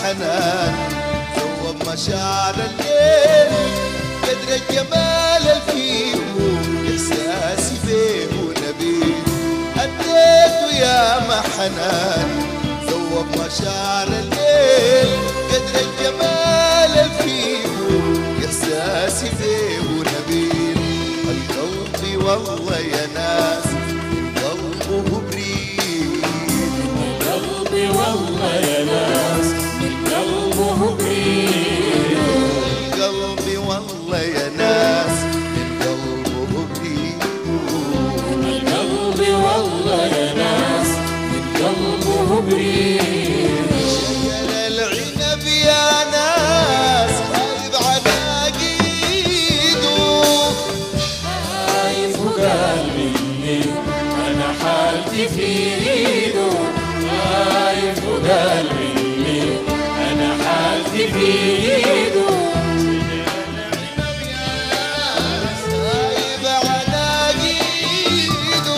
حنان ذوب مشاعر الليل قدر الجمال الفيه إحساسي بيه نبيل أديته يا ما حنان ذوب مشاعر الليل قدر الجمال الفيه إحساسي بيه نبيل القلب والله يا ناس قلبه بريد القلب والله يا ناس قلبه بريد القلب والله يا ناس قلبه بريد القلب والله يا ناس قلبه بريد شجر العنب يا ناس خايب على ايده خايف وقال مني انا حالتي في ايده خايف وقال مني انا حالتي في ايده خايب على ايده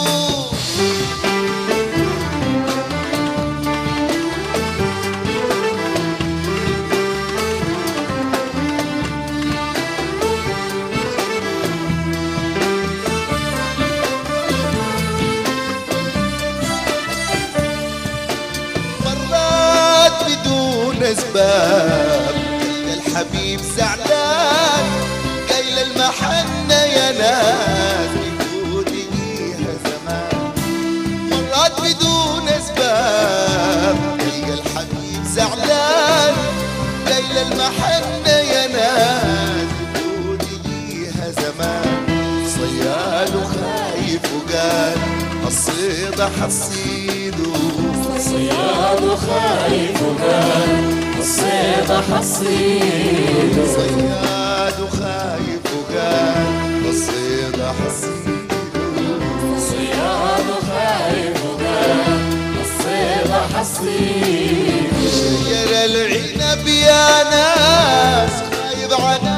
مرات بدون اسباب قايل الحبيب زعلان قايل المحنة يا ناس بيفوت ليها زمان مرات بدون اسباب قايل الحبيب زعلان قايل المحنة يا ناس بيفوت ليها زمان صياد وخايف وقال الصيد حصيده صياد خايف وقال الصيد حصيده صياد وخايف وقال الصيد حصيده صياد خايف وقال الصيد حصيده شجر العنب يا ناس خايب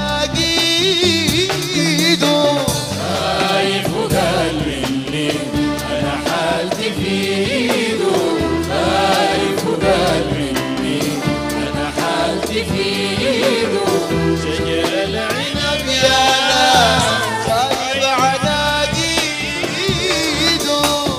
عناقيده خايف وقال مني انا حالتي في ايده خايف وقال مني انا حالتي في ايده شجر العنب يا ناس خايب عناقيده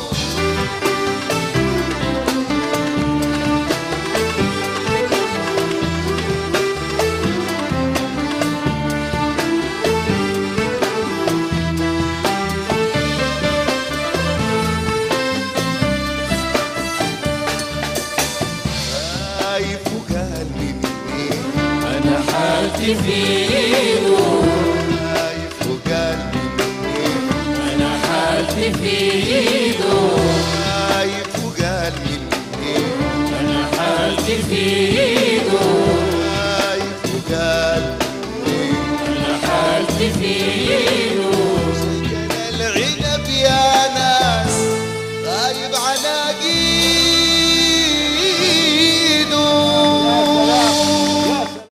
خايف وقال مني انا حالتي في ايده خايف وقال مني انا حالتي في ايده خايف وقال مني انا حالتي في ايده خايف وقال مني انا حالتي في ايده